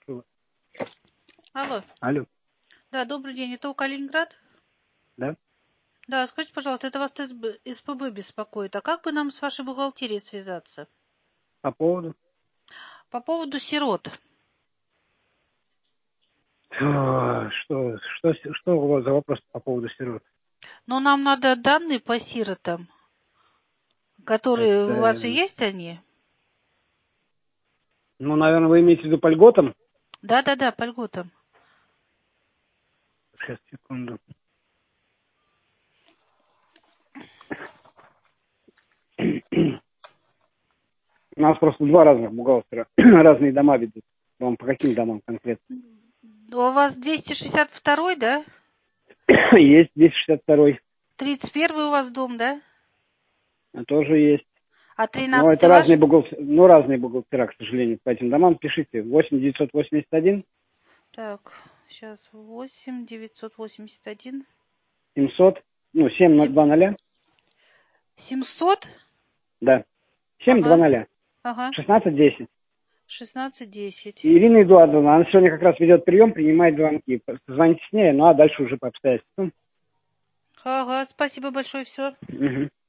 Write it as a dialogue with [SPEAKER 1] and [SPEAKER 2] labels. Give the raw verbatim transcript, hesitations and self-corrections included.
[SPEAKER 1] Алло.
[SPEAKER 2] Алло.
[SPEAKER 1] Да, добрый день. Это у Калининград?
[SPEAKER 2] Да?
[SPEAKER 1] Да, скажите, пожалуйста, это вас эс пэ бэ беспокоит. А как бы нам с вашей бухгалтерией связаться?
[SPEAKER 2] По поводу?
[SPEAKER 1] По поводу сирот.
[SPEAKER 2] Что, что, что у вас за вопрос по поводу сирот?
[SPEAKER 1] Ну, нам надо данные по сиротам, которые
[SPEAKER 2] Это,
[SPEAKER 1] у вас же есть они?
[SPEAKER 2] ну, наверное, вы имеете в виду по льготам?
[SPEAKER 1] Да-да-да, по льготам.
[SPEAKER 2] Сейчас, секунду. У нас просто два разных бухгалтера, разные дома ведут. Вам по каким домам конкретно?
[SPEAKER 1] У вас двести шестьдесят второй, да?
[SPEAKER 2] Есть двести шестьдесят второй.
[SPEAKER 1] тридцать первый у вас дом, да?
[SPEAKER 2] Тоже есть.
[SPEAKER 1] А
[SPEAKER 2] Но это
[SPEAKER 1] тринадцатый ваш?
[SPEAKER 2] разные бухгалтера, ну, разные бухгалтера, к сожалению, по этим домам. Пишите восемь девятьсот восемьдесят один.
[SPEAKER 1] Так, сейчас восемь девятьсот восемьдесят один.
[SPEAKER 2] семьсот, ну, семь два ноль.
[SPEAKER 1] семьсот?
[SPEAKER 2] Да. семь два
[SPEAKER 1] Ага,
[SPEAKER 2] ноль.
[SPEAKER 1] ага.
[SPEAKER 2] шестнадцать десять.
[SPEAKER 1] шестнадцать десять.
[SPEAKER 2] Ирина Эдуардовна, она сегодня как раз ведет прием, принимает звонки. Звоните с ней, ну а дальше уже по обстоятельствам.
[SPEAKER 1] Ага, спасибо большое, все.
[SPEAKER 2] Угу.